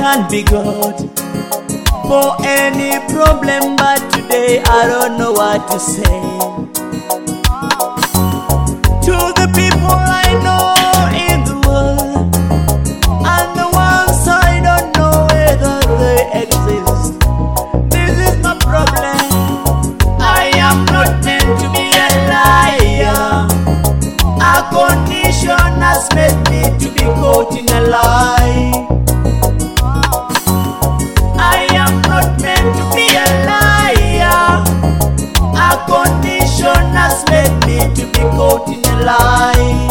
can be God for any problem, but today I don't know what to say. To the people I know in the world, and the ones I don't know whether they exist, this is my problem. I am not meant to be a liar. A condition has made me to be caught in a lie. I am not meant to be a liar. A condition has made me to be caught in a lie.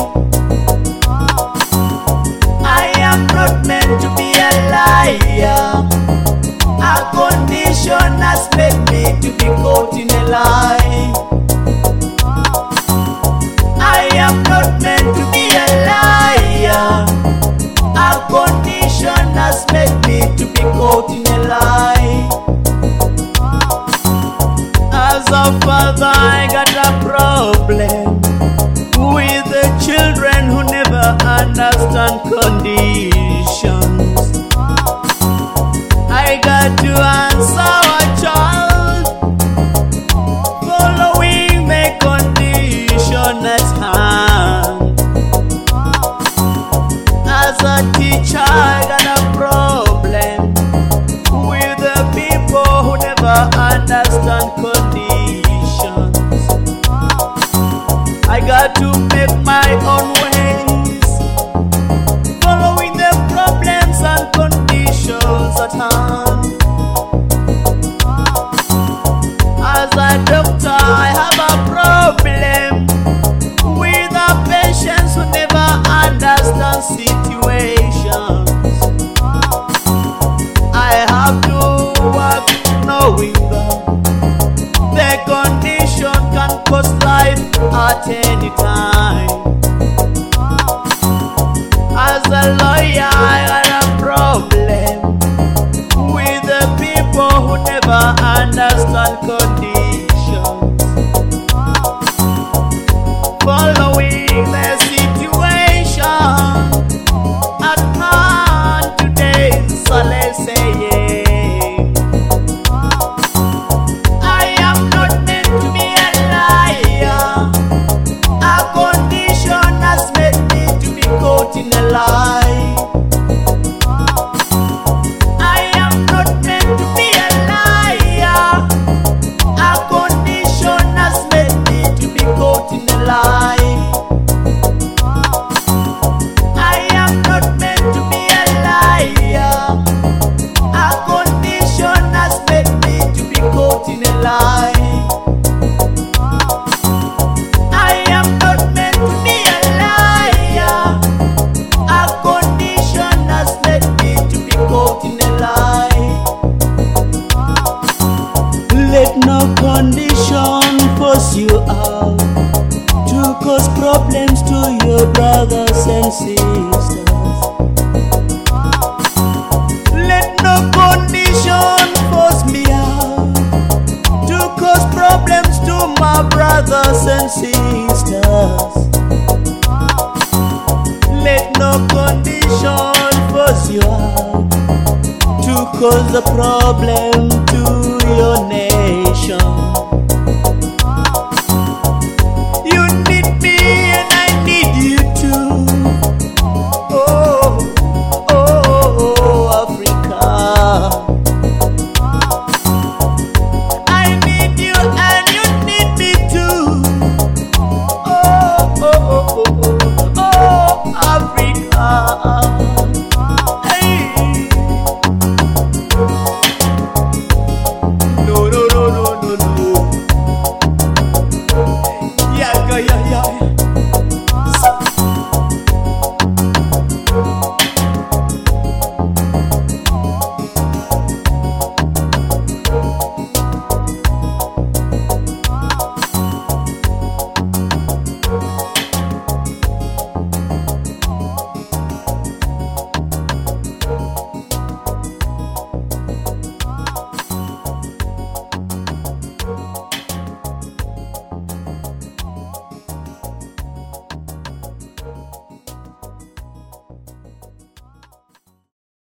I am not meant to be a liar. A condition has made me to be caught in a lie. I am not meant to be a liar. A condition has made me to be caught in a lie. As a father, I got a problem with the children who never understand conditions. I got to answer a child following the condition at hand. As a teacher, I got a problem with the people who never understand conditions. I got to make my own ways, following the problems and conditions at hand. As a doctor, I have a problem with the patients who never understand situations. I have to work knowing that the condition can cost life at any time. As a lawyer, I got a problem with the people who never understand conditions. Following the situation at hand today, so let's say I am not meant to be a liar. A condition has made me to be caught in a lie. I am not meant to be a liar. A condition has made me to be caught in a lie. I am not meant to be a liar. A condition has made me to be caught in a lie. I am not meant to be a liar. A condition has made me to be caught in a lie. Let no condition force you out to cause problems to your brothers and sisters. Let no condition force me out to cause problems to my brothers and sisters. Let no condition force you out to cause a problem to your neighbor.